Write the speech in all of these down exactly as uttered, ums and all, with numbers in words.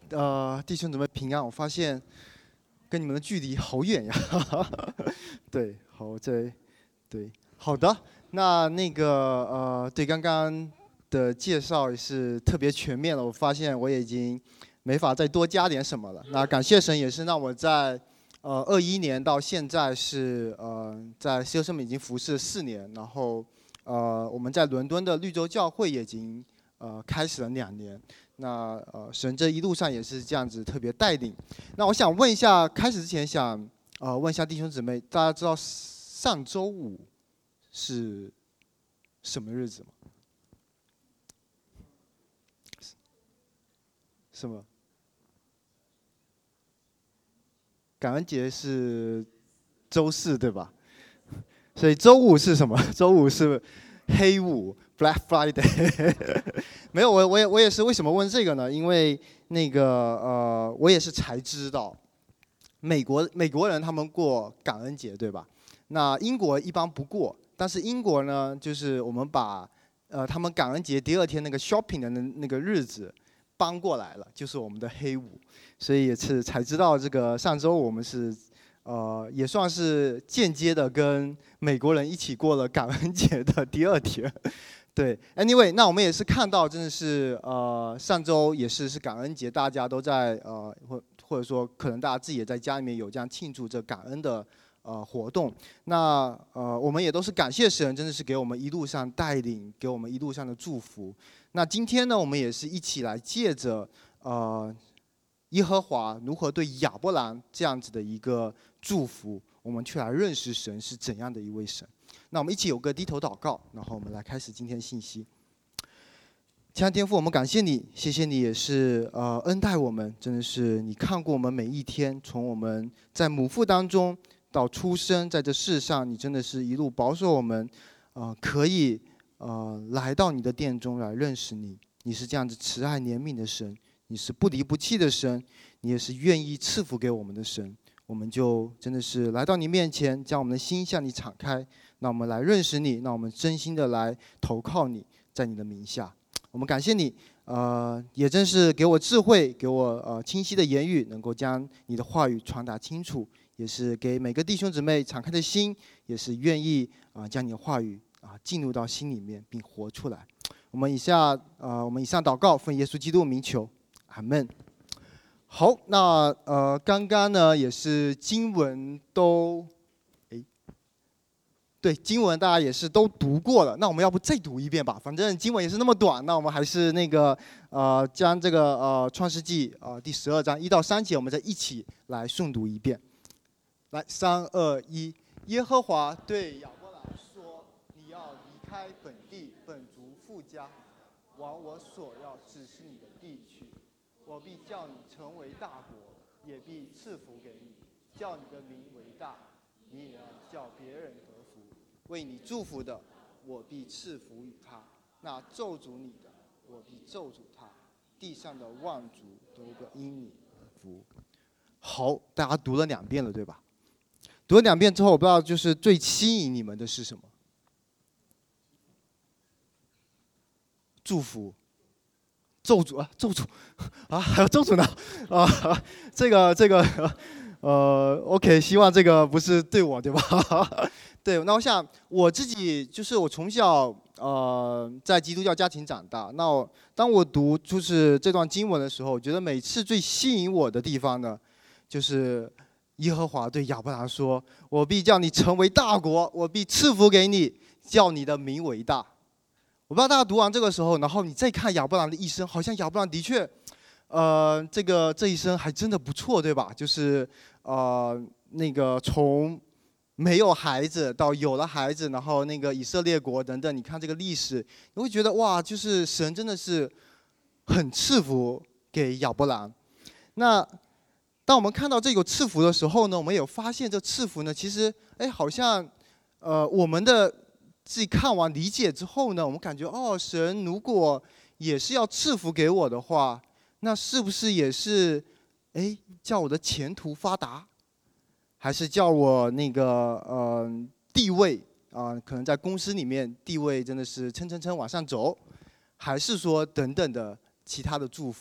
呃，弟兄姊妹平安。我发现跟你们的距离好远呀。对，好，这，对，好的。那那个呃，对刚刚的介绍也是特别全面了。我发现我已经没法再多加点什么了。那感谢神，也是让我在呃二一年到现在是呃在西欧生命已经服侍四年，然后呃我们在伦敦的绿洲教会也已经呃开始了两年。那呃，神这一路上也是这样子特别带领。那我想问一下，开始之前想呃问一下弟兄姊妹，大家知道上周五是什么日子吗？什么？感恩节是周四对吧？所以周五是什么？周五是黑五 （Black Friday） 没有，我我也我也是为什么问这个呢？因为那个呃，我也是才知道，美国美国人他们过感恩节对吧？那英国一般不过，但是英国呢，就是我们把呃他们感恩节第二天那个 shopping 的那那个日子搬过来了，就是我们的黑五，所以也是才知道这个上周我们是。呃，也算是间接的跟美国人一起过了感恩节的第二天。对 ，anyway， 那我们也是看到，真的是呃，上周也是是感恩节，大家都在呃，或或者说可能大家自己也在家里面有这样庆祝这感恩的呃活动。那呃，我们也都是感谢神，真的是给我们一路上带领，给我们一路上的祝福。那今天呢，我们也是一起来借着呃。耶和华如何对亚伯兰这样子的一个祝福，我们去来认识神是怎样的一位神。那我们一起有个低头祷告，然后我们来开始今天的信息。亲爱的天父，我们感谢你，谢谢你也是呃恩待我们，真的是你看过我们每一天，从我们在母腹当中到出生，在这世上，你真的是一路保守我们，呃可以呃来到你的殿中来认识你，你是这样子慈爱怜悯的神。你是不离不弃的神，你也是愿意赐福给我们的神，我们就真的是来到你面前，将我们的心向你敞开，让我们来认识你，让我们真心的来投靠你，在你的名下，我们感谢你，呃，也真是给我智慧，给我呃清晰的言语，能够将你的话语传达清楚，也是给每个弟兄姊妹敞开的心，也是愿意啊、呃、将你的话语啊、呃、进入到心里面，并活出来。我们以下呃我们以上祷告，奉耶稣基督名求。阿们。好，那呃，刚刚呢也是经文都，哎，对，经文大家也是都读过了。那我们要不再读一遍吧？反正经文也是那么短，那我们还是那个呃，将这个呃创世纪啊、呃、第十二章一到三节，我们再一起来诵读一遍。来，三二一，耶和华对亚伯兰说：“你要离开本地，本族父家，往我所要指示你的地去。我必叫你成为大国，也必赐福给你，叫你的名为大，你也要叫别人得福。为你祝福的，我必赐福与他；那咒诅你的，我必咒诅他。地上的万族都要因你而福。”好，大家读了两遍了，对吧？读了两遍之后，我不知道就是最吸引你们的是什么？祝福。咒诅啊，咒诅啊，还有咒诅呢啊！这个这个呃 ，OK， 希望这个不是对我，对吧？对，那我想我自己就是我从小呃在基督教家庭长大，那我当我读就是这段经文的时候，我觉得每次最吸引我的地方呢，就是耶和华对亚伯兰说：“我必叫你成为大国，我必赐福给你，叫你的名为大。”我不知道大家读完这个时候，然后你再看亚伯兰的一生，好像亚伯兰的确，呃，这个这一生还真的不错，对吧？就是呃，那个从没有孩子到有了孩子，然后那个以色列国等等，你看这个历史，你会觉得哇，就是神真的是很赐福给亚伯兰。那当我们看到这个赐福的时候呢，我们有发现这赐福呢，其实哎，好像呃我们的。自己看完理解之后呢，我们感觉哦，神如果也是要赐福给我的话，那是不是也是，哎，叫我的前途发达，还是叫我那个呃地位啊、呃，可能在公司里面地位真的是蹭蹭蹭往上走，还是说等等的其他的祝福？我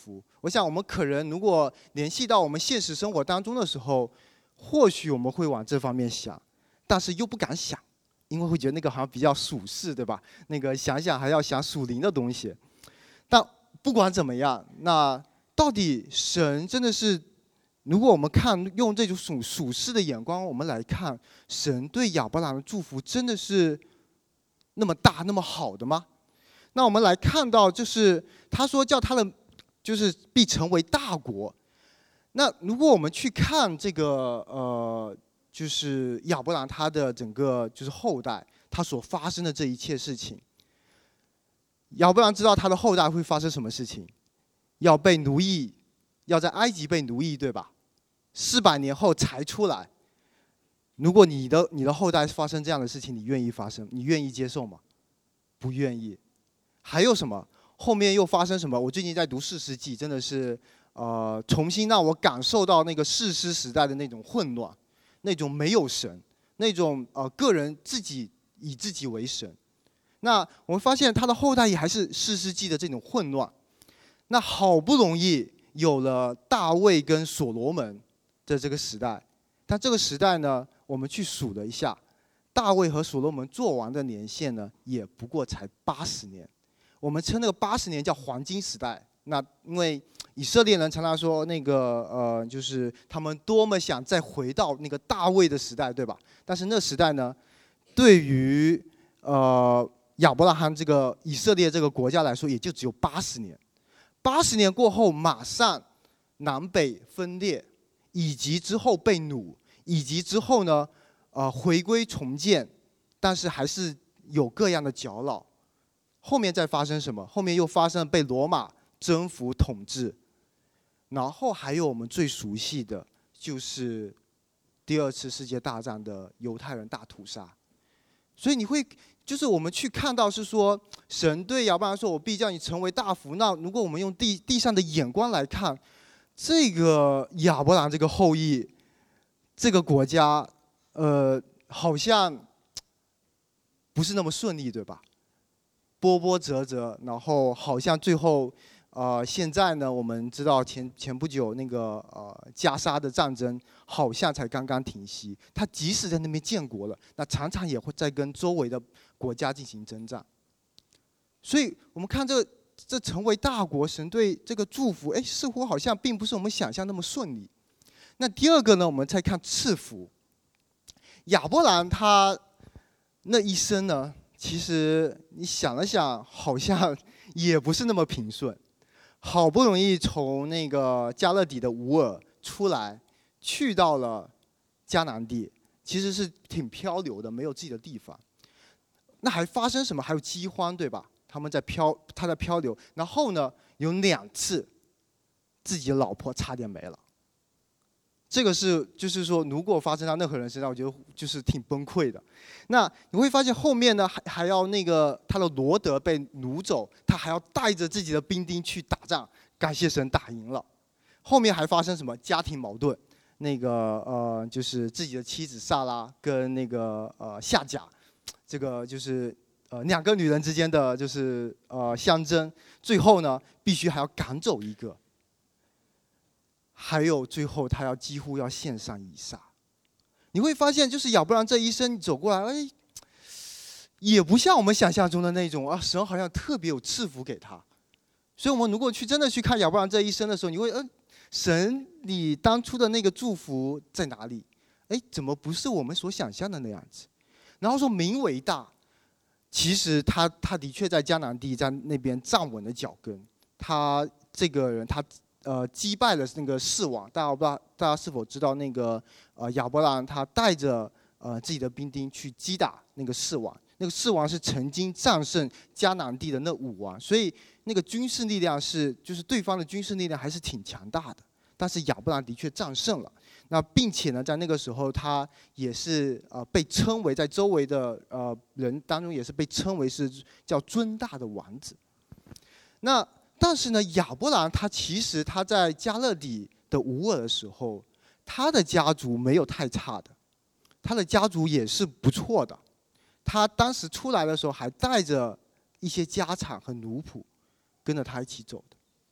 我想我们可能如果联系到我们现实生活当中的时候，或许我们会往这方面想，但是又不敢想，因为会觉得那个好像比较属世，对吧？那个想想还要想属灵的东西。但不管怎么样，那到底神真的是，如果我们看用这种属属世的眼光，我们来看神对亚伯兰的祝福，真的是那么大、那么好的吗？那我们来看到，就是他说叫他的，就是必成为大国。那如果我们去看这个呃，就是亚伯兰他的整个就是后代，他所发生的这一切事情，亚伯兰知道他的后代会发生什么事情，要被奴役，要在埃及被奴役，对吧？四百年后才出来。如果你的你的后代发生这样的事情，你愿意发生？你愿意接受吗？不愿意。还有什么？后面又发生什么？我最近在读士师记，真的是呃，重新让我感受到那个士师时代的那种混乱，那种没有神，那种呃个人自己以自己为神。那我们发现他的后代也还是士师记的这种混乱。那好不容易有了大卫跟所罗门的这个时代，但这个时代呢，我们去数了一下，大卫和所罗门做完的年限呢，也不过才八十年。我们称那个八十年叫黄金时代。那因为以色列人常常说那个呃，就是他们多么想再回到那个大卫的时代，对吧？但是那时代呢，对于呃亚伯拉罕这个以色列这个国家来说，也就只有八十年。八十年过后，马上南北分裂，以及之后被掳，以及之后呢，呃回归重建，但是还是有各样的搅扰。后面再发生什么？后面又发生了被罗马征服统治，然后还有我们最熟悉的，就是第二次世界大战的犹太人大屠杀。所以你会，就是我们去看到是说，神对亚伯兰说：“我必叫你成为大福。”那如果我们用地地上的眼光来看，这个亚伯兰这个后裔，这个国家，呃，好像不是那么顺利，对吧？波波折折，然后好像最后，呃，现在呢，我们知道前前不久那个呃加沙的战争好像才刚刚停息，他即使在那边建国了，那常常也会在跟周围的国家进行征战。所以我们看这这成为大国，神对这个祝福，哎，似乎好像并不是我们想象那么顺利。那第二个呢，我们再看赐福。亚伯兰他那一生呢，其实你想了想，好像也不是那么平顺。好不容易从那个加勒底的乌尔出来，去到了迦南地，其实是挺漂流的，没有自己的地方。那还发生什么？还有饥荒，对吧？他们在漂，他在漂流。然后呢，有两次自己的老婆差点没了。这个是，就是说，如果发生到任何人身上，我觉得就是挺崩溃的。那你会发现后面呢，还还要那个他的罗德被掳走，他还要带着自己的兵丁去打仗，感谢神打赢了。后面还发生什么家庭矛盾？那个呃，就是自己的妻子萨拉跟那个呃夏甲，这个就是呃两个女人之间的就是呃相争，最后呢，必须还要赶走一个。还有最后，他要几乎要献上以撒。你会发现，就是亚伯兰这一生走过来，哎，也不像我们想象中的那种啊，神好像特别有赐福给他。所以，我们如果去真的去看亚伯兰这一生的时候，你会，嗯、呃，神，你当初的那个祝福在哪里？哎，怎么不是我们所想象的那样子？然后说名为大，其实他他的确在迦南地在那边站稳了脚跟。他这个人，他。呃，击败了那个士王，大家不知道大家是否知道那个呃亚伯兰他带着呃自己的兵丁去击打那个士王，那个士王是曾经战胜迦南地的那五王，所以那个军事力量是就是对方的军事力量还是挺强大的，但是亚伯兰的确战胜了。那并且呢，在那个时候他也是呃被称为在周围的呃人当中也是被称为是叫尊大的王子。那但是呢，亚伯兰他其实他在加勒底的乌尔的时候，他的家族没有太差的，他的家族也是不错的。他当时出来的时候还带着一些家产和奴仆，跟着他一起走的。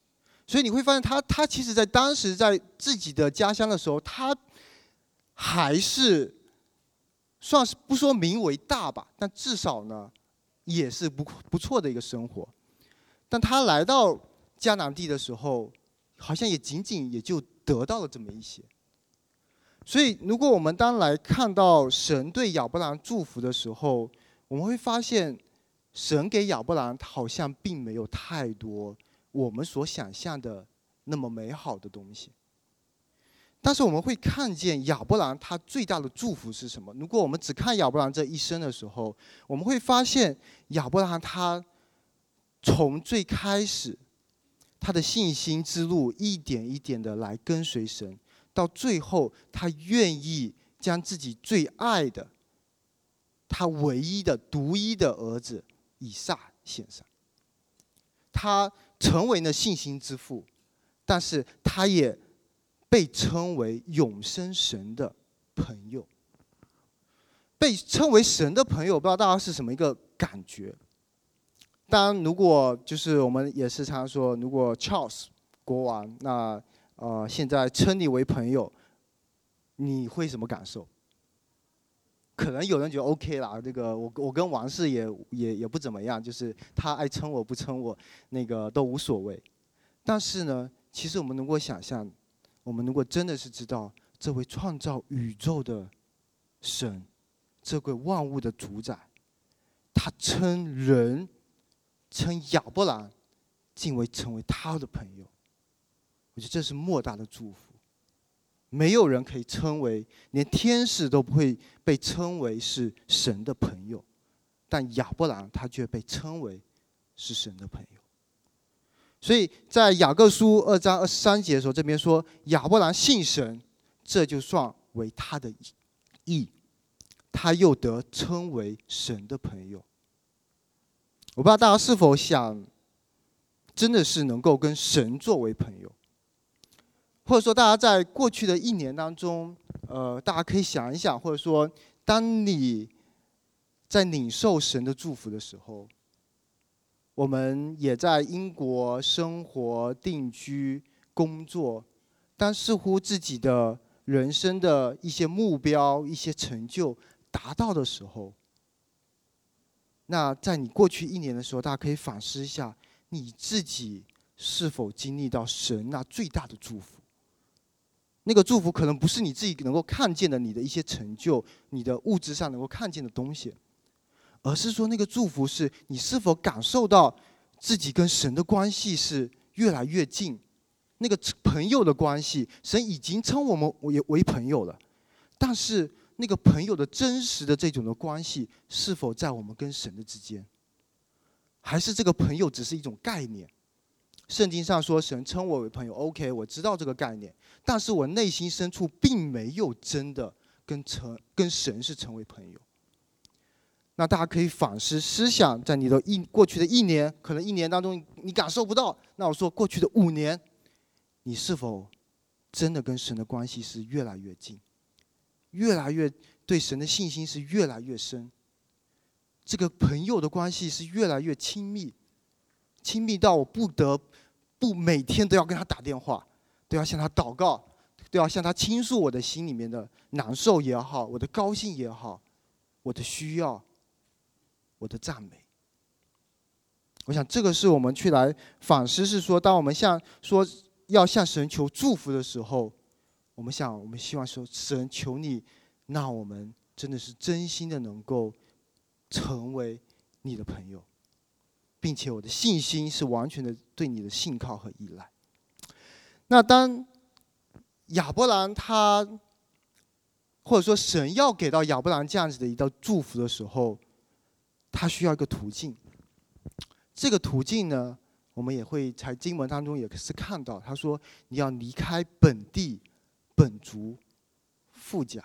所以你会发现他，他其实在当时在自己的家乡的时候，他还是算是不说名为大吧，但至少呢，也是不不错的一个生活。但他来到迦南地的时候，好像也仅仅也就得到了这么一些。所以，如果我们当来看到神对亚伯兰祝福的时候，我们会发现，神给亚伯兰好像并没有太多我们所想象的那么美好的东西。但是我们会看见亚伯兰他最大的祝福是什么？如果我们只看亚伯兰这一生的时候，我们会发现亚伯兰他从最开始他的信心之路一点一点的来跟随神，到最后他愿意将自己最爱的他唯一的独一的儿子以撒献上。他成为了信心之父，但是他也被称为永生神的朋友。被称为神的朋友，不知道大家是什么一个感觉。当然，如果就是我们也时常说，如果 Charles 国王那呃现在称你为朋友，你会什么感受？可能有人觉得 OK 啦，这个我我跟王室也也也不怎么样，就是他爱称我不称我，那个都无所谓。但是呢，其实我们能够想象，我们如果真的是知道这位创造宇宙的神，这位万物的主宰，他称人。称亚伯兰竟为成为他的朋友，我觉得这是莫大的祝福。没有人可以称为，连天使都不会被称为是神的朋友，但亚伯兰他却被称为是神的朋友。所以在雅各书二章二十三节的时候，这边说亚伯兰信神，这就算为他的义，他又得称为神的朋友。我不知道大家是否想，真的是能够跟神作为朋友，或者说大家在过去的一年当中，呃，大家可以想一想，或者说当你在领受神的祝福的时候，我们也在英国生活、定居、工作，但似乎自己的人生的一些目标、一些成就达到的时候，那在你过去一年的时候，大家可以反思一下，你自己是否经历到神那最大的祝福？那个祝福可能不是你自己能够看见的，你的一些成就，你的物质上能够看见的东西，而是说那个祝福是你是否感受到自己跟神的关系是越来越近，那个朋友的关系，神已经称我们为为朋友了，但是那个朋友的真实的这种的关系，是否在我们跟神的之间？还是这个朋友只是一种概念？圣经上说神称我为朋友 ，OK， 我知道这个概念，但是我内心深处并没有真的跟成跟神是成为朋友。那大家可以反思思想，在你的一过去的一年，可能一年当中你感受不到，那我说过去的五年，你是否真的跟神的关系是越来越近？越来越对神的信心是越来越深，这个朋友的关系是越来越亲密，亲密到我不得不每天都要跟他打电话，都要向他祷告，都要向他倾诉我的心里面的难受也好，我的高兴也好，我的需要，我的赞美。我想这个是我们去来反思，是说当我们向说要向神求祝福的时候，我们想，我们希望说，神求你，让我们真的是真心的能够成为你的朋友，并且我的信心是完全的对你的信靠和依赖。那当亚伯兰他，或者说神要给到亚伯兰这样子的一道祝福的时候，他需要一个途径。这个途径呢，我们也会在经文当中也是看到，他说你要离开本地。本族富家，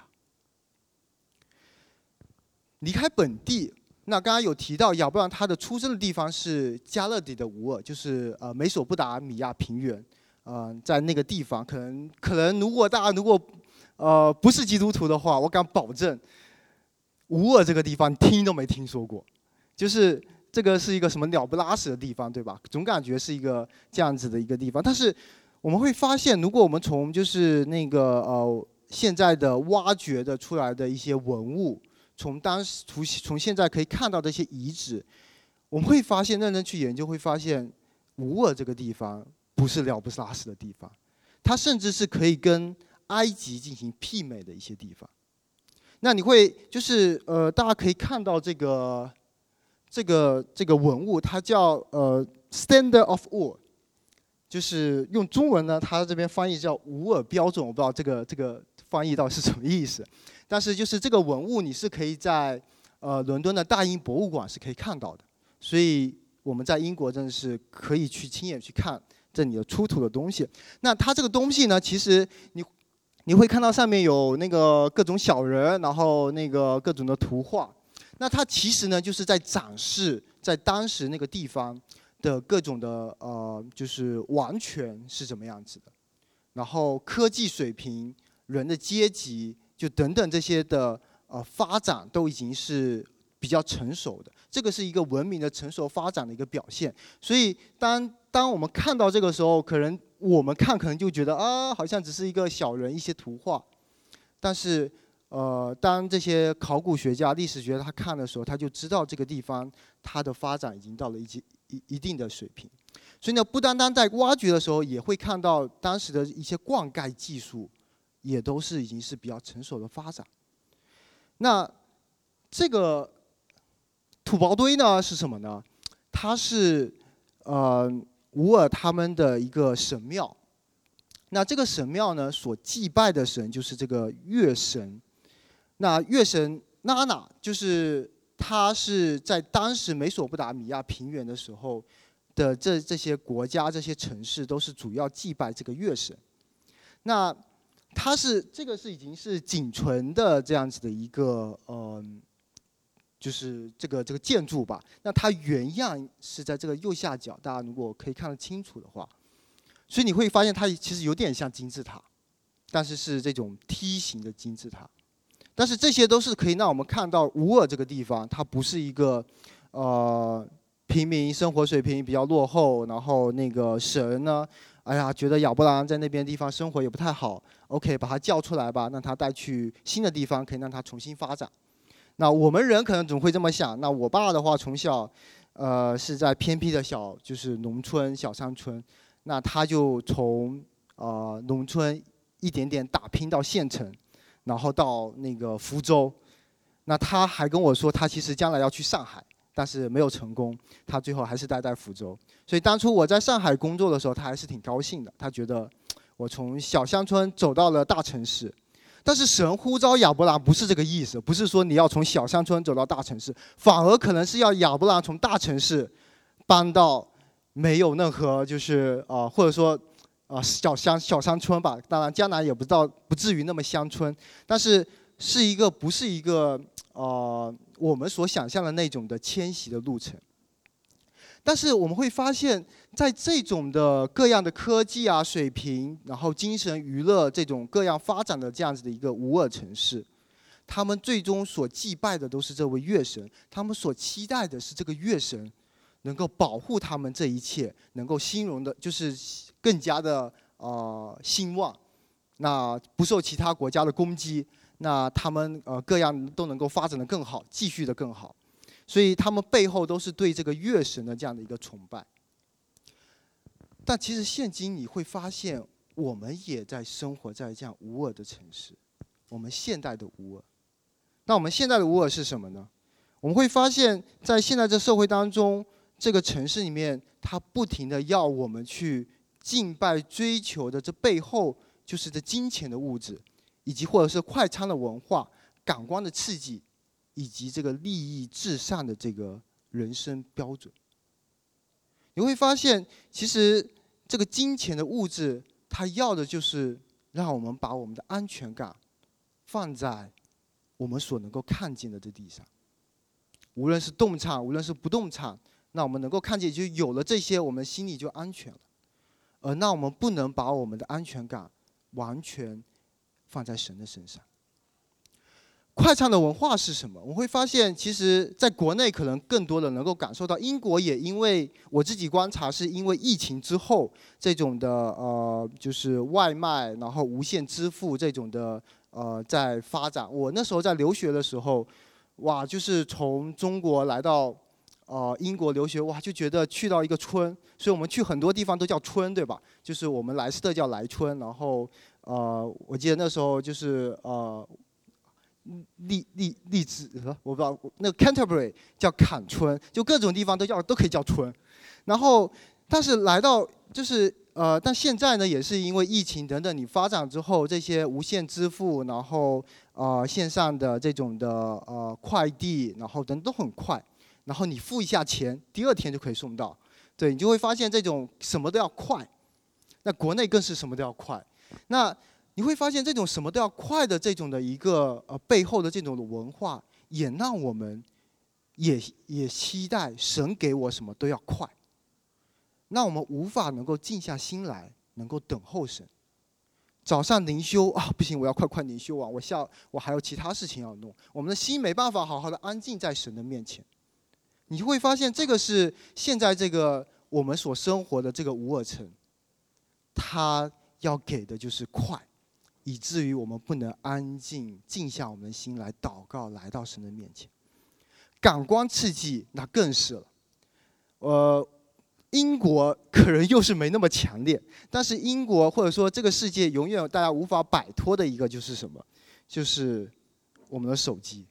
离开本地。那刚刚有提到亚伯兰他的出生的地方是加勒底的乌尔，就是呃美索不达米亚平原，呃，在那个地方，可能可能如果大家如果呃不是基督徒的话，我敢保证，乌尔这个地方听都没听说过。就是这个是一个什么鸟不拉屎的地方，对吧？总感觉是一个这样子的一个地方。但是我们会发现，如果我们从就是那个呃现在的挖掘的出来的一些文物，从当时从从现在可以看到的一些遗址，我们会发现认真去研究，会发现乌尔这个地方不是鸟不拉屎的地方，它甚至是可以跟埃及进行媲美的一些地方。那你会就是呃，大家可以看到这个这个这个文物，它叫呃 Standard of Ur， 就是用中文呢，它这边翻译叫乌尔标准，我不知道这个这个翻译到底是什么意思。但是就是这个文物，你是可以在呃伦敦的大英博物馆是可以看到的，所以我们在英国真的是可以去亲眼去看这里的出土的东西。那它这个东西呢，其实你。你会看到上面有那个各种小人，然后那个各种的图画。那它其实呢，就是在展示在当时那个地方的各种的呃，就是王权是怎么样子的，然后科技水平、人的阶级，就等等这些的呃发展都已经是比较成熟的。这个是一个文明的成熟发展的一个表现。所以当当我们看到这个时候，可能我们看可能就觉得啊，好像只是一个小人一些图画，但是呃，当这些考古学家、历史学家他看的时候，他就知道这个地方它的发展已经到了一级一一定的水平。所以呢，不单单在挖掘的时候，也会看到当时的一些灌溉技术，也都是已经是比较成熟的发展。那这个土堡堆呢是什么呢？它是呃。乌尔他们的一个神庙，那这个神庙呢，所祭拜的神就是这个月神。那月神娜娜，就是他是在当时美索不达米亚平原的时候的这这些国家、这些城市，都是主要祭拜这个月神。那它是这个是已经是仅存的这样子的一个呃。就是这个这个建筑吧，那它原样是在这个右下角，大家如果可以看得清楚的话，所以你会发现它其实有点像金字塔，但是是这种梯形的金字塔。但是这些都是可以让我们看到乌尔这个地方，它不是一个呃平民生活水平比较落后，然后那个神呢，哎呀觉得亚伯兰在那边地方生活也不太好 ，OK 把他叫出来吧，让他带去新的地方，可以让他重新发展。那我们人可能总会这么想。那我爸的话，从小，呃，是在偏僻的小，就是农村小山村，那他就从呃农村一点点打拼到县城，然后到那个福州。那他还跟我说，他其实将来要去上海，但是没有成功，他最后还是待在福州。所以当初我在上海工作的时候，他还是挺高兴的，他觉得我从小乡村走到了大城市。但是神呼召亚伯兰不是这个意思，不是说你要从小乡村走到大城市，反而可能是要亚伯兰从大城市搬到没有任何就是啊、呃、或者说啊、呃、小乡小山村吧。当然将来也不到不至于那么乡村，但是是一个不是一个呃我们所想象的那种的迁徙的路程。但是我们会发现，在这种的各样的科技啊、水平，然后精神娱乐这种各样发展的这样子的一个乌尔城市，他们最终所祭拜的都是这位月神，他们所期待的是这个月神能够保护他们这一切，能够兴荣的，就是更加的呃兴旺，那不受其他国家的攻击，那他们呃各样都能够发展的更好，继续的更好。所以他们背后都是对这个月神的这样的一个崇拜。但其实现今你会发现，我们也在生活在这样乌尔的城市，我们现代的乌尔。那我们现在的乌尔是什么呢？我们会发现在现在这社会当中，这个城市里面，它不停的要我们去敬拜、追求的这背后，就是这金钱的物质，以及或者是快餐的文化、感官的刺激。以及这个利益至上的这个人生标准，你会发现，其实这个金钱的物质，它要的就是让我们把我们的安全感放在我们所能够看见的这地上。无论是动产，无论是不动产，那我们能够看见，就有了这些，我们心里就安全了。而那我们不能把我们的安全感完全放在神的身上。 快餐的文化是什么？我会发现，其实在国内可能更多的能够感受到，英国也因为我自己观察，是因为疫情之后这种的呃，就是外卖，然后无线支付这种的呃在发展。我那时候在留学的时候，哇，就是从中国来到呃英国留学，哇，就觉得去到一个村，所以我们去很多地方都叫村，对吧？就是我们莱斯特叫莱村，然后呃，我记得那时候就是呃。荔荔荔枝，我不知道那个 Canterbury 叫坎村，就各种地方都叫都可以叫村。然后，但是来到就是呃，但现在呢，也是因为疫情等等，你发展之后，这些无线支付，然后呃线上的这种的呃快递，然后等等都很快。然后你付一下钱，第二天就可以送到。对，你就会发现这种什么都要快。那国内更是什么都要快。那你会发现，这种什么都要快的这种的一个呃背后的这种的文化，也让我们也也期待神给我什么都要快，那我们无法能够静下心来，能够等候神。早上灵修啊，不行，我要快快灵修啊！我下我还有其他事情要弄，我们的心没办法好好的安静在神的面前。你就会发现，这个是现在这个我们所生活的这个乌尔城，他要给的就是快。以至于我们不能安静静下我们的心来祷告，来到神的面前。感官刺激那更是了。呃，英国可能又是没那么强烈，但是英国或者说这个世界永远大家无法摆脱的一个就是什么？就是我们的手机。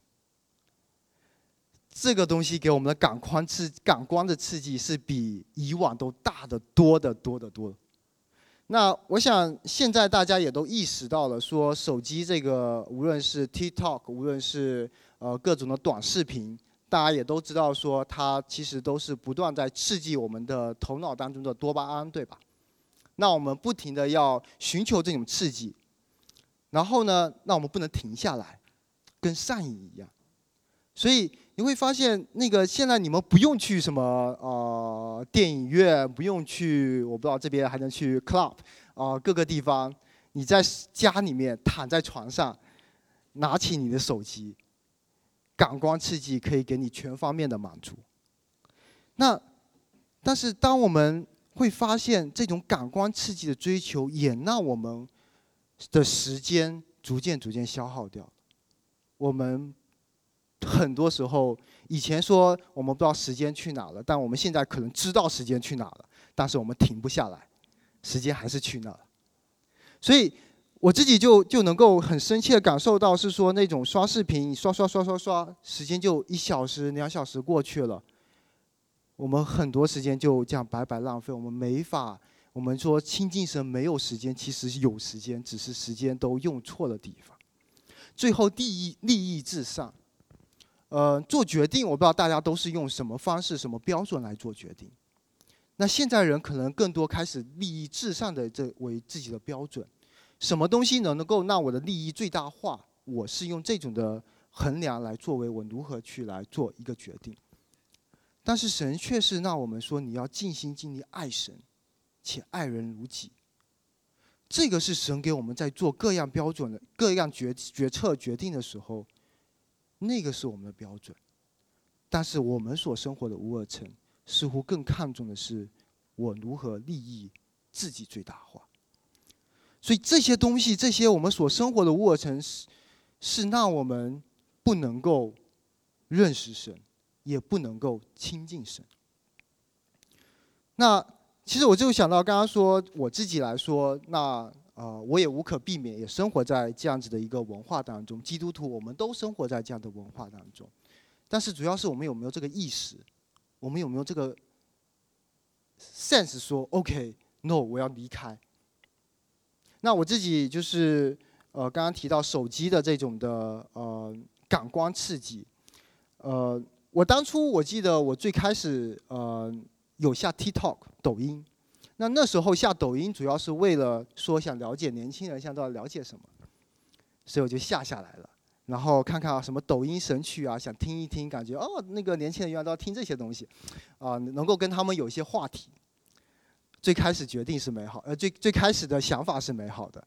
这个东西给我们的感官刺感官的刺激是比以往都大得多得多得多。那我想，现在大家也都意识到了，说手机这个，无论是 TikTok， 无论是呃各种的短视频，大家也都知道，说它其实都是不断在刺激我们的头脑当中的多巴胺，对吧？那我们不停的要寻求这种刺激，然后呢，那我们不能停下来，跟上瘾一样。所以你会发现，那个现在你们不用去什么呃电影院，不用去，我不知道这边还能去 club 啊、呃、各个地方，你在家里面躺在床上，拿起你的手机，感官刺激可以给你全方面的满足。那但是当我们会发现这种感官刺激的追求，也让我们的时间逐渐逐渐消耗掉。我们很多时候，以前说我们不知道时间去哪了，但我们现在可能知道时间去哪了，但是我们停不下来，时间还是去那了。所以我自己就就能够很深切的感受到，是说那种刷视频，刷刷刷刷刷，时间就一小时、两小时过去了，我们很多时间就这样白白浪费，我们没法。我们说亲近神没有时间，其实有时间，只是时间都用错了地方。最后利益利益至上。呃，做决定，我不知道大家都是用什么方式、什么标准来做决定。那现在人可能更多开始利益至上的这为自己的标准，什么东西能能够让我的利益最大化？我是用这种的衡量来作为我如何去来做一个决定。但是神却是让我们说，你要尽心尽力爱神，且爱人如己。这个是神给我们在做各样标准的各样决决策决定的时候。那个是我们的标准，但是我们所生活的乌尔城似乎更看重的是我如何利益自己最大化。所以这些东西，这些我们所生活的乌尔城是是让我们不能够认识神，也不能够亲近神。那其实我就想到刚刚说我自己来说，那呃，我也无可避免，也生活在这样子的一个文化当中。基督徒，我们都生活在这样的文化当中，但是主要是我们有没有这个意识，我们有没有这个 sense 说 ，OK，no， 我要离开。那我自己就是呃，刚刚提到手机的这种的呃感官刺激，呃，我当初我记得我最开始呃有下 TikTok 抖音。那那时候下抖音主要是为了说想了解年轻人想到底了解什么，所以我就下下来了，然后看看什么抖音神曲啊，想听一听，感觉哦那个年轻人原来都要听这些东西，啊、呃、能够跟他们有一些话题。最开始决定是美好，呃最最开始的想法是美好的，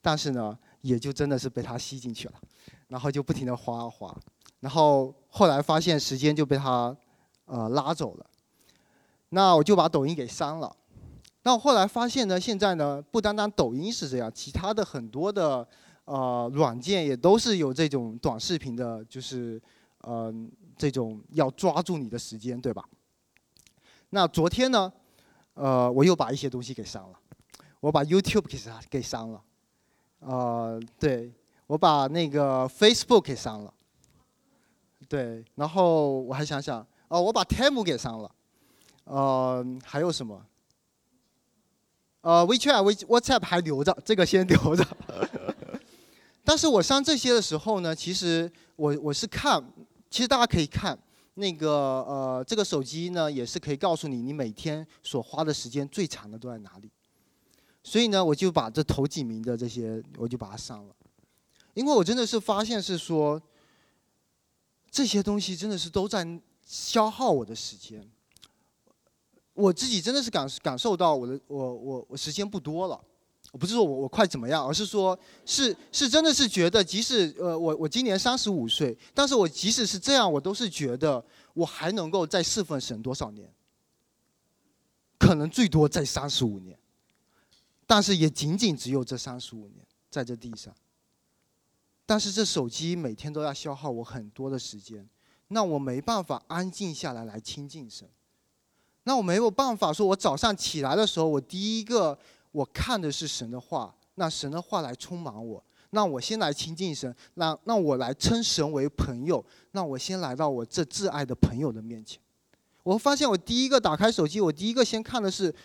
但是呢，也就真的是被它吸进去了，然后就不停地滑啊滑，然后后来发现时间就被它呃拉走了，那我就把抖音给删了。那我后来发现呢，现在呢，不单单抖音是这样，其他的很多的呃软件也都是有这种短视频的，就是呃这种要抓住你的时间，对吧？那昨天呢，呃，我又把一些东西给删了，我把 YouTube 给删给删了，呃，对，我把那个 Facebook 给删了，对，然后我还想想，哦，我把 Temu 给删了，呃，还有什么？呃 ，WeChat、WhatsApp 还留着，这个先留着。但是我删这些的时候呢，其实我我是看，其实大家可以看那个呃，这个手机呢也是可以告诉你你每天所花的时间最长的都在哪里。所以呢，我就把这头几名的这些我就把它删了，因为我真的是发现是说，这些东西真的是都在消耗我的时间。我自己真的是感感受到我的我我我时间不多了，我不是说我我快怎么样，而是说是是真的是觉得，即使呃我我今年三十五岁，但是我即使是这样，我都是觉得我还能够再侍奉神多少年，可能最多再三十五年，但是也仅仅只有这三十五年在这地上。但是这手机每天都要消耗我很多的时间，那我没办法安静下来来亲近神。那我没有办法说，我早上起来的时候，我第一个我看的是神的话，那神的话来充满我，那我先来亲近神，那那我来称神为朋友，那我先来到我这挚爱的朋友的面前。我发现我第一个打开手机，我第一个先看的是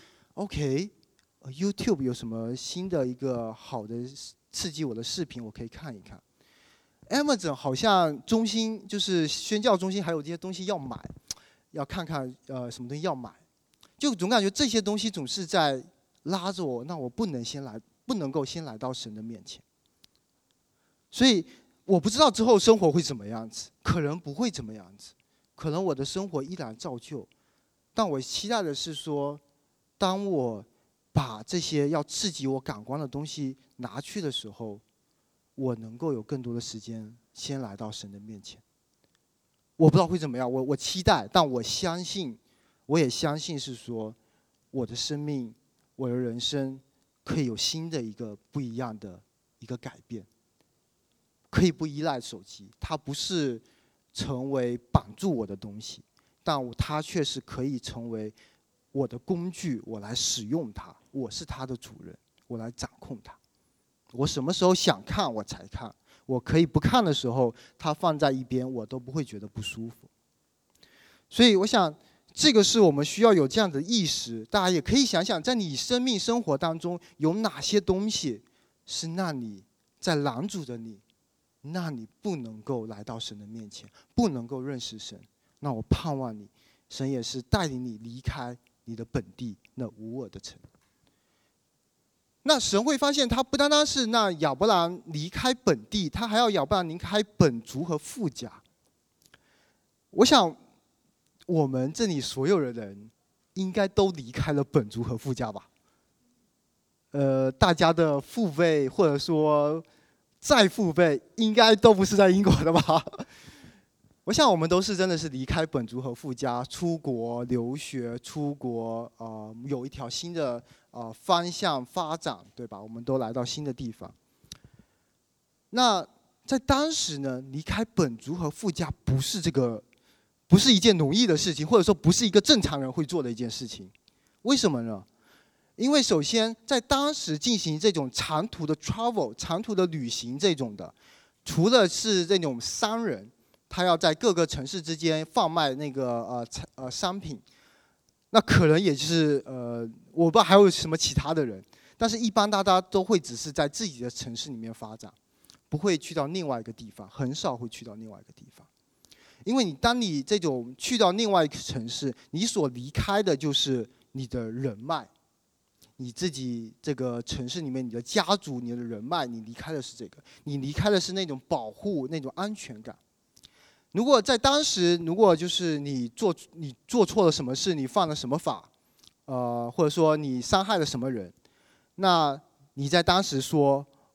，OK，YouTube 有什么新的一个好的刺激我的视频，我可以看一看。Amazon 好像中心就是宣教中心，还有这些东西要买。要看看呃什么东西要买，就总感觉这些东西总是在拉着我，那我不能先来，不能够先来到神的面前。所以我不知道之后生活会怎么样子，可能不会怎么样子，可能我的生活依然照旧，但我期待的是说，当我把这些要刺激我感官的东西拿去的时候，我能够有更多的时间先来到神的面前。我不知道会怎么样，我我期待，但我相信，我也相信是说，我的生命，我的人生，可以有新的一个不一样的一个改变，可以不依赖手机，它不是成为绑住我的东西，但它却是可以成为我的工具，我来使用它，我是它的主人，我来掌控它，我什么时候想看我才看。我可以不看的时候，它放在一边，我都不会觉得不舒服。所以我想，这个是我们需要有这样的意识。大家也可以想想，在你生命生活当中，有哪些东西是让你在拦阻着你，让你不能够来到神的面前，不能够认识神。那我盼望你，神也是带领你离开你的本地那无耳的城。那神会发现，他不单单是那亚伯兰离开本地，他还要亚伯兰离开本族和父家。我想，我们这里所有的人，应该都离开了本族和父家吧？呃，大家的父辈或者说再父辈，应该都不是在英国的吧？我想我们都是真的是离开本族和父家，出国留学，出国呃有一条新的呃方向发展，对吧？我们都来到新的地方。那在当时呢，离开本族和父家不是这个，不是一件容易的事情，或者说不是一个正常人会做的一件事情。为什么呢？因为首先在当时进行这种长途的 travel、长途的旅行这种的，除了是这种商人。他要在各个城市之间贩卖那个呃呃商品，那可能也就是呃我不知道还有什么其他的人，但是一般大家都会只是在自己的城市里面发展，不会去到另外一个地方，很少会去到另外一个地方，因为你当你这种去到另外一个城市，你所离开的就是你的人脉，你自己这个城市里面你的家族、你的人脉，你离开的是这个，你离开的是那种保护、那种安全感。如果在当时，如果就是你做你做错了什么事，你犯了什么法，呃，或者说你伤害了什么人，那你在当时说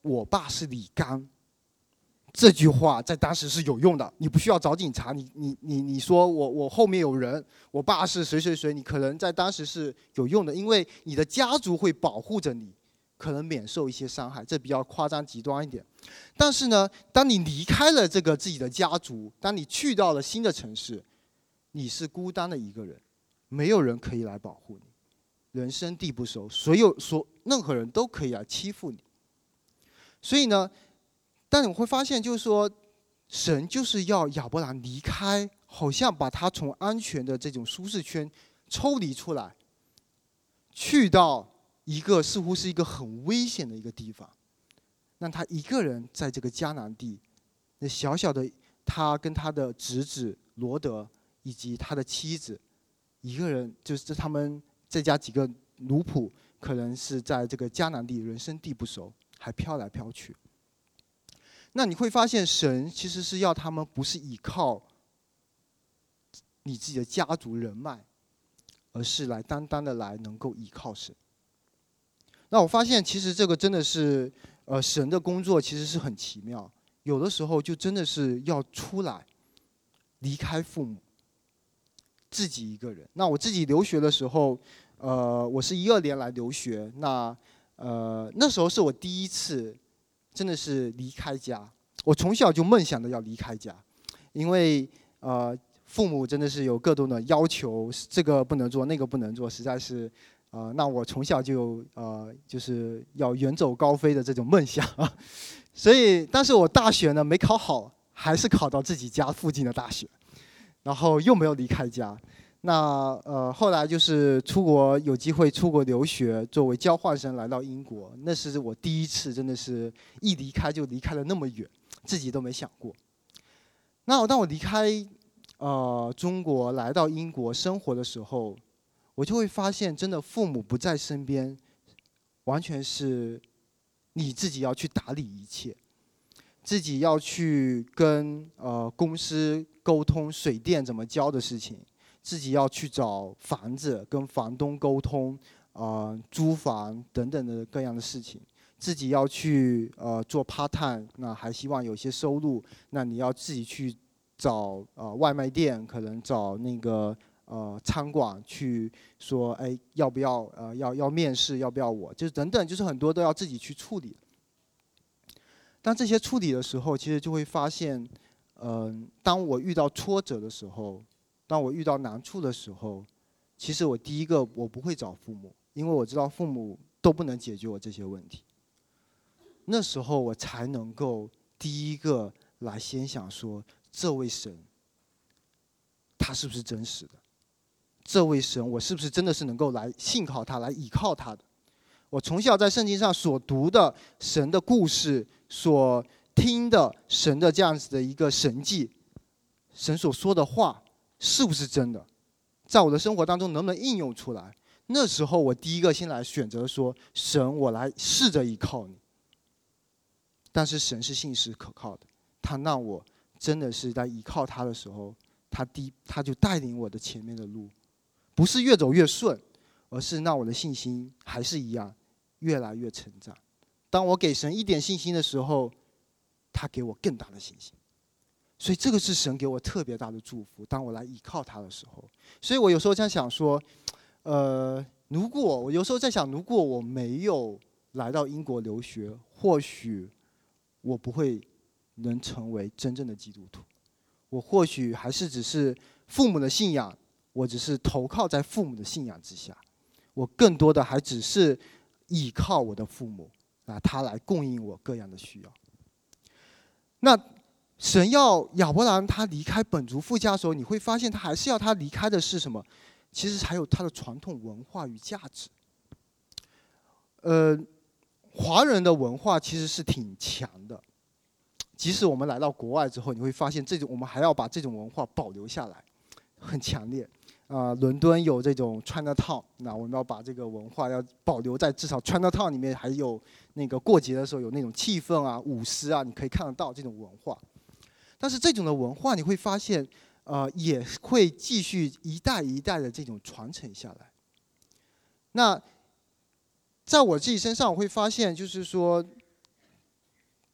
我爸是李刚，这句话在当时是有用的，你不需要找警察，你你你你说我我后面有人，我爸是谁谁谁，你可能在当时是有用的，因为你的家族会保护着你，可能免受一些伤害，这比较夸张极端一点。但是呢，当你离开了这个自己的家族，当你去到了新的城市，你是孤单的一个人，没有人可以来保护你，人生地不熟，所有所任何人都可以来欺负你。所以呢，但你会发现，就是说，神就是要亚伯兰离开，好像把他从安全的这种舒适圈抽离出来，去到一个似乎是一个很危险的一个地方，让他一个人在这个迦南地，那小小的他跟他的侄子罗德以及他的妻子，一个人就是他们再加几个奴仆，可能是在这个迦南地人生地不熟，还飘来飘去。那你会发现，神其实是要他们不是依靠你自己的家族人脉，而是来单单的来能够依靠神。那我发现，其实这个真的是，呃，神的工作其实是很奇妙。有的时候就真的是要出来，离开父母，自己一个人。那我自己留学的时候，呃，我是一二年来留学，那呃那时候是我第一次。真的是离开家，我从小就梦想的要离开家，因为呃父母真的是有各种的要求，这个不能做，那个不能做，实在是，呃，那我从小就呃就是要远走高飞的这种梦想，所以，但是我大学呢没考好，还是考到自己家附近的大学，然后又没有离开家。那呃，后来就是出国，有机会出国留学，作为交换生来到英国，那是我第一次，真的是一离开就离开了那么远，自己都没想过。那当我离开呃中国来到英国生活的时候，我就会发现，真的父母不在身边，完全是你自己要去打理一切，自己要去跟呃公司沟通水电怎么交的事情。自己要去找房子，跟房东沟通，啊、呃，租房等等的各样的事情。自己要去呃做 part time， 那还希望有些收入，那你要自己去找呃外卖店，可能找那个呃餐馆去说，哎，要不要呃要要面试，要不要我，就是等等，就是很多都要自己去处理。当这些处理的时候，其实就会发现，嗯、呃，当我遇到挫折的时候。当我遇到难处的时候，其实我第一个我不会找父母，因为我知道父母都不能解决我这些问题。那时候我才能够第一个来先想说，这位神，他是不是真实的？这位神，我是不是真的是能够来信靠他、来倚靠他的？我从小在圣经上所读的神的故事，所听的神的这样子的一个神迹，神所说的话。是不是真的，在我的生活当中能不能应用出来？那时候我第一个先来选择说，神，我来试着依靠你。但是神是信实可靠的，他让我真的是在依靠他的时候，他第他就带领我的前面的路，不是越走越顺，而是让我的信心还是一样，越来越成长。当我给神一点信心的时候，他给我更大的信心。所以这个是神给我特别大的祝福，当我来依靠他的时候。所以我有时候在想说，呃，如果我有时候在想，如果我没有来到英国留学，或许我不会能成为真正的基督徒。我或许还是只是父母的信仰，我只是投靠在父母的信仰之下，我更多的还只是依靠我的父母，啊，他来供应我各样的需要。那神要亚伯兰他离开本族父家的时候，你会发现他还是要他离开的是什么？其实还有他的传统文化与价值。呃，华人的文化其实是挺强的，即使我们来到国外之后，你会发现这种我们还要把这种文化保留下来，很强烈。啊、呃，伦敦有这种 Chinatown， 那我们要把这个文化要保留在至少 Chinatown 里面，还有那个过节的时候有那种气氛啊、舞狮啊，你可以看得到这种文化。但是这种的文化，你会发现，呃，也会继续一代一代的这种传承下来。那在我自己身上，我会发现，就是说，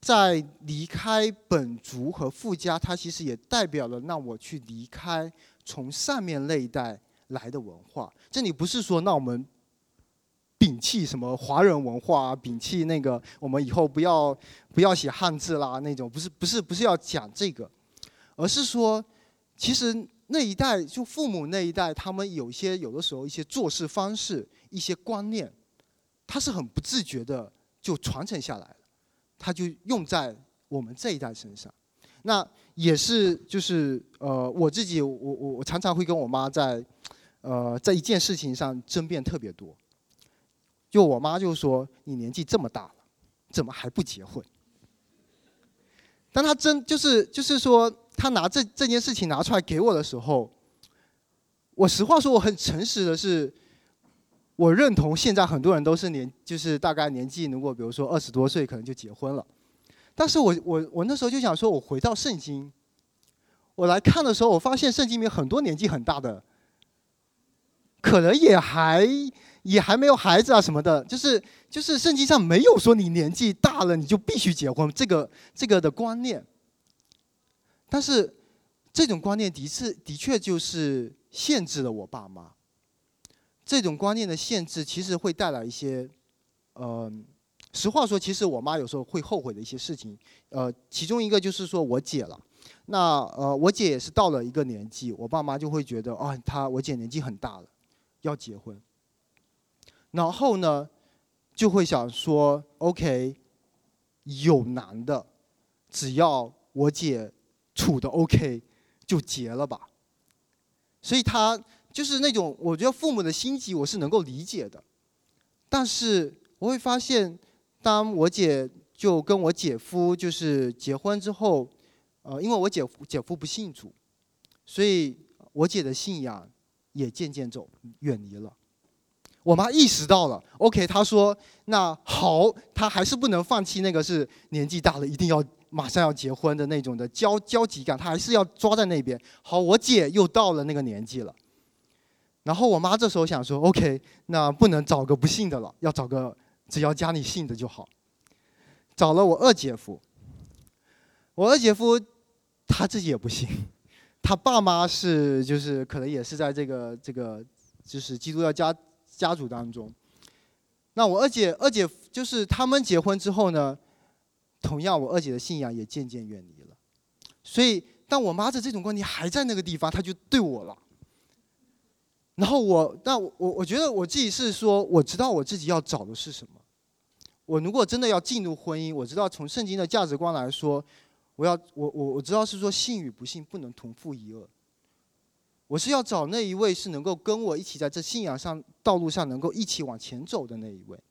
在离开本族和父家，它其实也代表了让我去离开从上面那一代来的文化。这里不是说那我们摒弃什么华人文化啊，摒弃那个我们以后不要不要写汉字啦那种，不是不是不是要讲这个，而是说，其实那一代就父母那一代，他们有些有的时候一些做事方式、一些观念，他是很不自觉的就传承下来了，他就用在我们这一代身上。那也是就是呃我自己我我我常常会跟我妈在呃在一件事情上争辩特别多。就我妈就说：“你年纪这么大了，怎么还不结婚？”当她真就是就是说，她拿这这件事情拿出来给我的时候，我实话说，我很诚实的是，我认同现在很多人都是年就是大概年纪，如果比如说二十多岁，可能就结婚了。但是我我我那时候就想说，我回到圣经，我来看的时候，我发现圣经里面很多年纪很大的，可能也还。也还没有孩子啊什么的，就是就是圣经上没有说你年纪大了你就必须结婚这个这个的观念。但是这种观念的确的确就是限制了我爸妈。这种观念的限制其实会带来一些，呃，实话说，其实我妈有时候会后悔的一些事情。呃，其中一个就是说我姐了。那呃，我姐也是到了一个年纪，我爸妈就会觉得啊，她我姐年纪很大了，要结婚。然后呢，就会想说 ，OK， 有男的，只要我姐处的 OK， 就结了吧。所以他就是那种，我觉得父母的心急我是能够理解的。但是我会发现，当我姐就跟我姐夫就是结婚之后，呃，因为我姐夫姐夫不信主，所以我姐的信仰也渐渐走远离了。我妈意识到了 ，OK， 她说：“那好，她还是不能放弃那个是年纪大了一定要马上要结婚的那种的焦焦急感，她还是要抓在那边。”好，我姐又到了那个年纪了，然后我妈这时候想说 ：“OK， 那不能找个不信的了，要找个只要家里信的就好。”找了我二姐夫，我二姐夫他自己也不信，他爸妈是就是可能也是在这个这个就是基督教家。家族当中，那我二姐二姐就是他们结婚之后呢，同样我二姐的信仰也渐渐远离了。所以当我妈的这种观念还在那个地方，她就对我了。然后我，那我我觉得我自己是说，我知道我自己要找的是什么。我如果真的要进入婚姻，我知道从圣经的价值观来说，我要我我我知道是说信与不信不能同负一轭。我是要找那一位是能够跟我一起在这信仰上道路上能够一起往前走的那一位。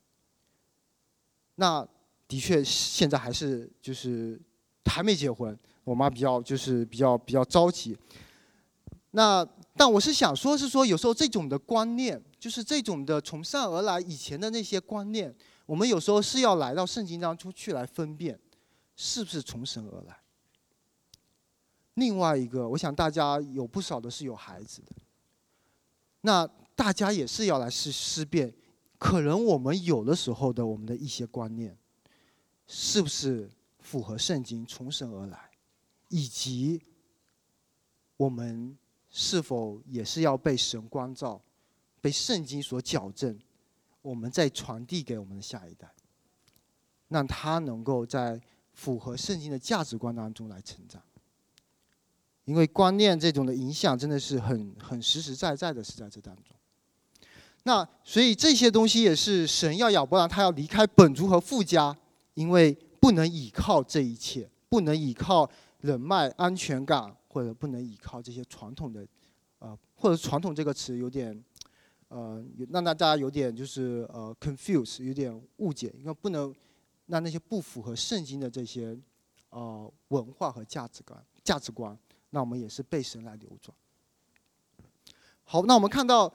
那的确现在还是就是还没结婚，我妈比较就是比较比较着急。那但我是想说，是说有时候这种的观念，就是这种的从上而来以前的那些观念，我们有时候是要来到圣经当中去来分辨，是不是从神而来。另外一个，我想大家有不少的是有孩子的，那大家也是要来思思辨，可能我们有的时候的我们的一些观念，是不是符合圣经从神而来，以及我们是否也是要被神光照，被圣经所矫正，我们再传递给我们的下一代，让他能够在符合圣经的价值观当中来成长。因为观念这种的影响真的是很很实实在在的是在这当中。那所以这些东西也是神要亚伯兰他要离开本族和父家，因为不能依靠这一切，不能依靠人脉、安全感，或者不能依靠这些传统的，呃，或者传统这个词有点，呃，让大家有点就是呃 confuse， 有点误解，因为不能让那些不符合圣经的这些呃文化和价值观价值观。那我们也是被神来流转。好，那我们看到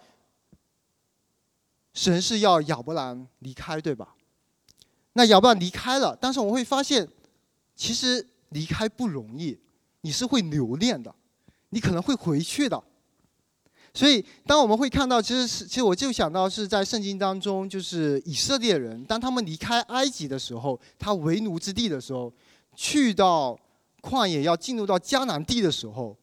神是要亚伯兰离开，对吧？那亚伯兰离开了，但是我们会发现，其实离开不容易，你是会留恋的，你可能会回去的。 所以，当我们会看到，其实是，其实我就想到是在圣经当中，就是以色列人，当他们离开埃及的时候，他为奴之地的时候，去到旷野要进入到迦南地的时候，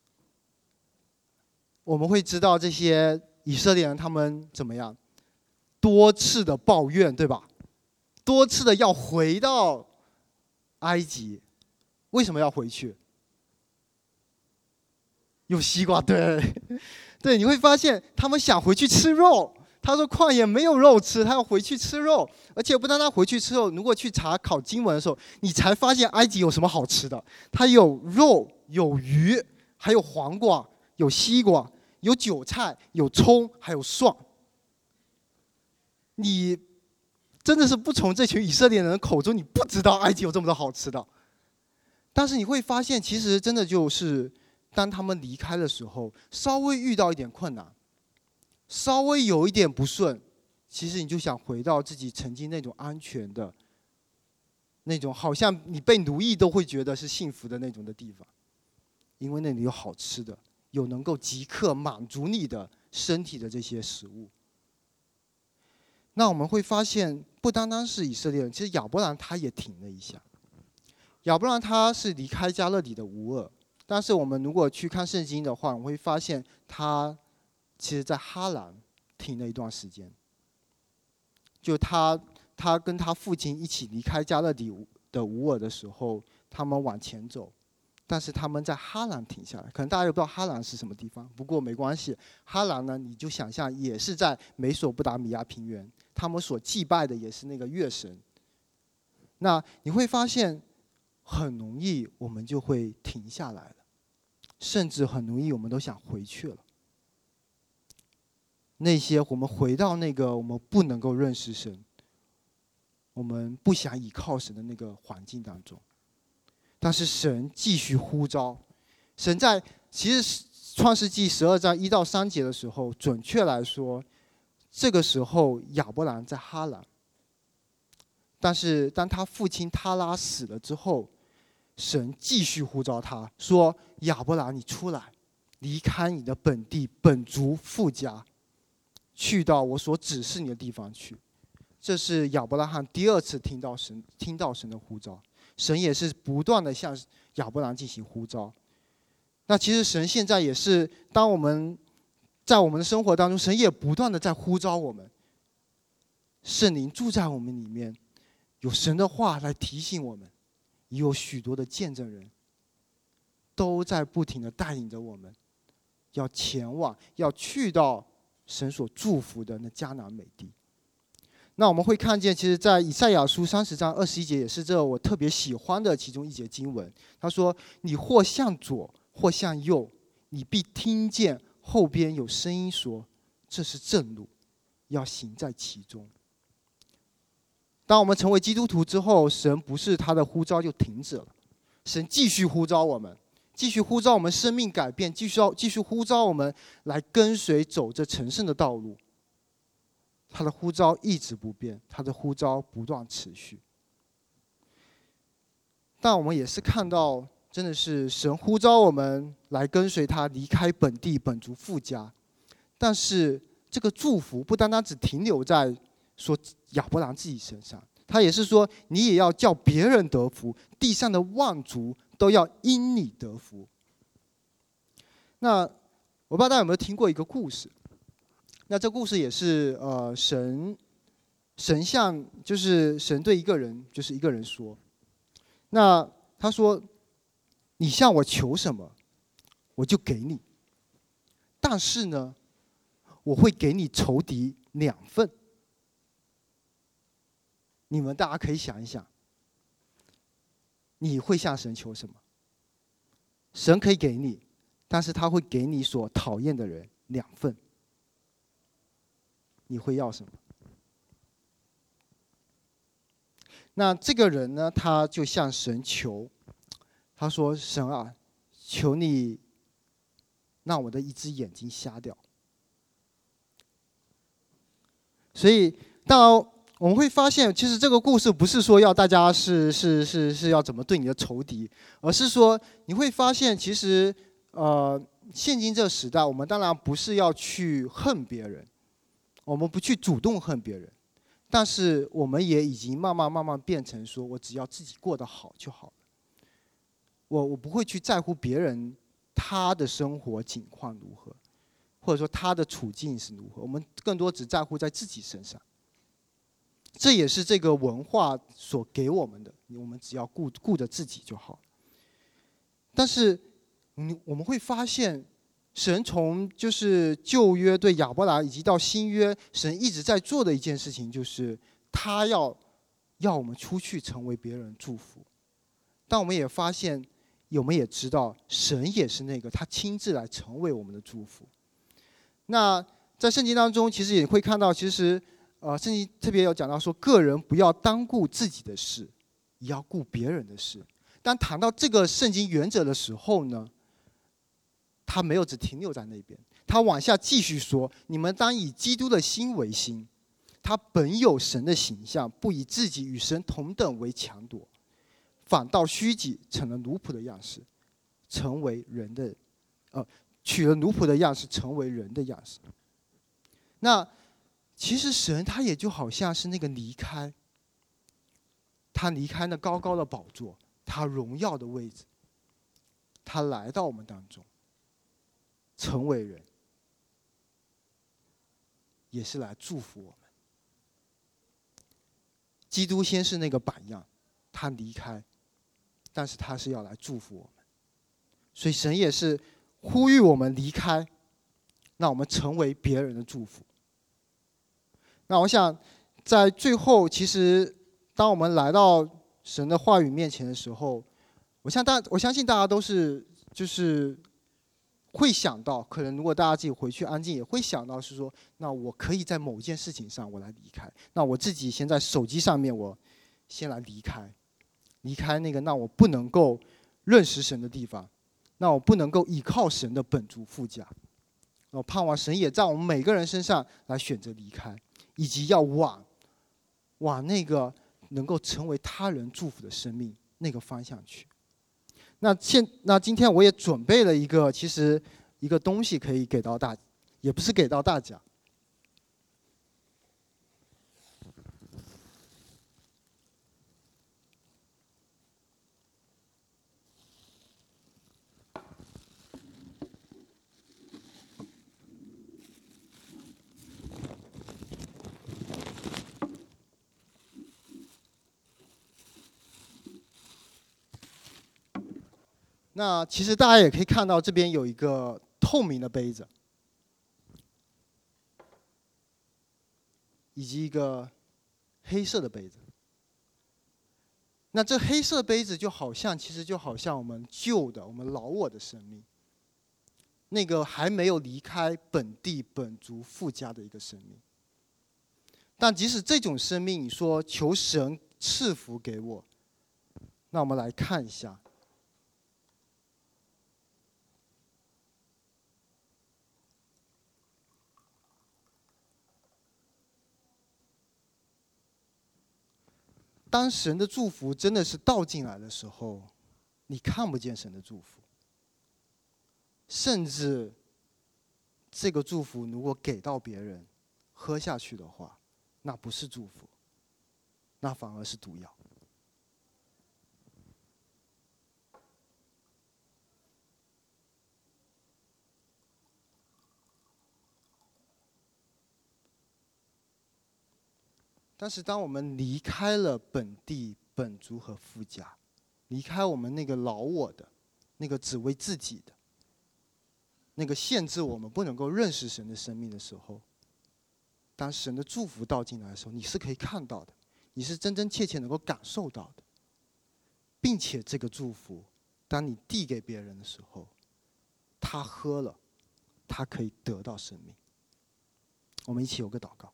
我们会知道这些以色列人他们怎么样，多次的抱怨，对吧？多次的要回到埃及，为什么要回去？有西瓜，对。对，你会发现他们想回去吃肉。他说旷野没有肉吃，他要回去吃肉。而且不但他回去吃肉，如果去查考经文的时候，你才发现埃及有什么好吃的。它有肉，有鱼，还有黄瓜，有西瓜，有韭菜，有葱，还有蒜。你真的是不从这群以色列人的口中，你不知道埃及有这么多好吃的。但是你会发现，其实真的就是。当他们离开的时候，稍微遇到一点困难，稍微有一点不顺，其实你就想回到自己曾经那种安全的、那种好像你被奴役都会觉得是幸福的那种的地方，因为那里有好吃的，有能够即刻满足你的身体的这些食物。那我们会发现，不单单是以色列人，其实亚伯兰他也停了一下。亚伯兰他是离开加勒底的乌尔。但是我们如果去看圣经的话，我们会发现他其实在哈兰停了一段时间。就他他跟他父亲一起离开加勒底的乌尔的时候，他们往前走，但是他们在哈兰停下来。可能大家也不知道哈兰是什么地方，不过没关系。哈兰呢，你就想象也是在美索不达米亚平原，他们所祭拜的也是那个月神。那你会发现，很容易我们就会停下来了。甚至很容易，我们都想回去了。那些我们回到那个我们不能够认识神，我们不想倚靠神的那个环境当中。但是神继续呼召，神在其实创世纪十二章一到三节的时候，准确来说，这个时候亚伯兰在哈兰。但是当他父亲他拉死了之后，神继续呼召他说：“亚伯兰，你出来，离开你的本地、本族、父家，去到我所指示你的地方去。”这是亚伯拉罕第二次听到神听到神的呼召，神也是不断的向亚伯兰进行呼召。那其实神现在也是，当我们在我们的生活当中，神也不断的在呼召我们。圣灵住在我们里面，有神的话来提醒我们。也有许多的见证人，都在不停地带领着我们，要前往，要去到神所祝福的那迦南美地。那我们会看见，其实，在以赛亚书三十章二十一节，也是这我特别喜欢的其中一节经文。他说：“你或向左，或向右，你必听见后边有声音说，这是正路，要行在其中。”当我们成为基督徒之后，神不是他的呼召就停止了，神继续呼召我们，继续呼召我们生命改变，继续继续呼召我们来跟随走这成圣的道路。他的呼召一直不变，他的呼召不断持续。但我们也是看到，真的是神呼召我们来跟随他，离开本地本族父家。但是这个祝福不单单只停留在说亚伯兰自己身上，他也是说，你也要叫别人得福，地上的万族都要因你得福。那我不知道大家有没有听过一个故事？那这故事也是呃神神向就是神对一个人就是一个人说，那他说，你向我求什么，我就给你，但是呢，我会给你仇敌两份。你们大家可以想一想，你会向神求什么？神可以给你，但是他会给你所讨厌的人两份。你会要什么？那这个人呢，他就向神求，他说：“神啊，求你让我的一只眼睛瞎掉。”所以，当然我们会发现，其实这个故事不是说要大家是是是是要怎么对你的仇敌，而是说你会发现，其实呃， 现今这个时代，我们当然不是要去恨别人，我们不去主动恨别人，但是我们也已经慢慢慢慢变成说，我只要自己过得好就好了。我我不会去在乎别人他的生活境况如何，或者说他的处境是如何，我们更多只在乎在自己身上。这也是这个文化所给我们的，我们只要顾顾着自己就好。但是，嗯，我们会发现，神从就是旧约对亚伯拉，以及到新约，神一直在做的一件事情，就是他要要我们出去成为别人祝福。但我们也发现，我们也知道，神也是那个他亲自来成为我们的祝福。那在圣经当中，其实也会看到，其实呃，圣经特别有讲到说，个人不要单顾自己的事，也要顾别人的事。当谈到这个圣经原则的时候呢，他没有只停留在那边，他往下继续说：你们当以基督的心为心，他本有神的形象，不以自己与神同等为强夺，反倒虚己，成了奴仆的样式，成为人的，呃，取了奴仆的样式，成为人的样式。那其实神他也就好像是那个离开，他离开那高高的宝座，他荣耀的位置，他来到我们当中，成为人，也是来祝福我们。基督先是那个榜样，他离开，但是他是要来祝福我们。所以神也是呼吁我们离开，让我们成为别人的祝福。那我想在最后，其实当我们来到神的话语面前的时候，我相大我相信大家都是就是会想到，可能如果大家自己回去安静，也会想到是说，那我可以在某件事情上我来离开，那我自己先在手机上面我先来离开，离开那个让我不能够认识神的地方，那我不能够依靠神的本族附加。我盼望神也在我们每个人身上来选择离开，以及要往往那个能够成为他人祝福的生命那个方向去。那现那今天我也准备了一个，其实一个东西可以给到大，也不是给到大家。那其实大家也可以看到，这边有一个透明的杯子，以及一个黑色的杯子。那这黑色杯子就好像，其实就好像我们旧的、我们老我的生命，那个还没有离开本地本族父家的一个生命。但即使这种生命，你说求神赐福给我，那我们来看一下。当神的祝福真的是倒进来的时候，你看不见神的祝福，甚至这个祝福如果给到别人喝下去的话，那不是祝福，那反而是毒药。但是当我们离开了本地本族和父家，离开我们那个老我的，那个只为自己的，那个限制我们不能够认识神的生命的时候，当神的祝福倒进来的时候，你是可以看到的，你是真真切切能够感受到的，并且这个祝福，当你递给别人的时候，他喝了，他可以得到生命。我们一起有个祷告。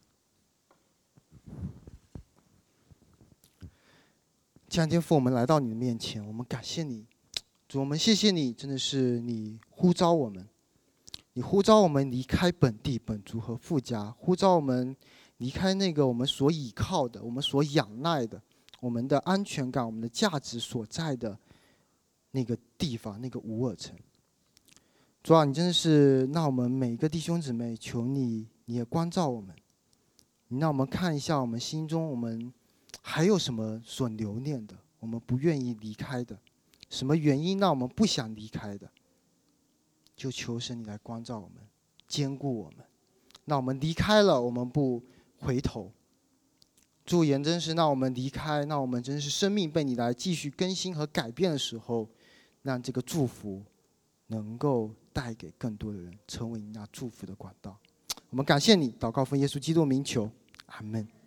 亲爱的天父，我们来到你的面前，我们感谢你，主，我们谢谢你，真的是你呼召我们，你呼召我们离开本地本族和父家，呼召我们离开那个我们所倚靠的、我们所仰赖的、我们的安全感、我们的价值所在的那个地方，那个无耳城。 主啊，你真的是让我们每个弟兄姊妹，求你，你也光照我们，你让我们看一下我们心中我们还有什么所留念的，我们不愿意离开的，什么原因让我们不想离开的，就求神你来光照我们，坚固我们，让我们离开了，我们不回头。主言真是让我们离开，让我们真是生命被你来继续更新和改变的时候，让这个祝福能够带给更多的人，成为你那祝福的管道。我们感谢你，祷告奉耶稣基督名求，阿门。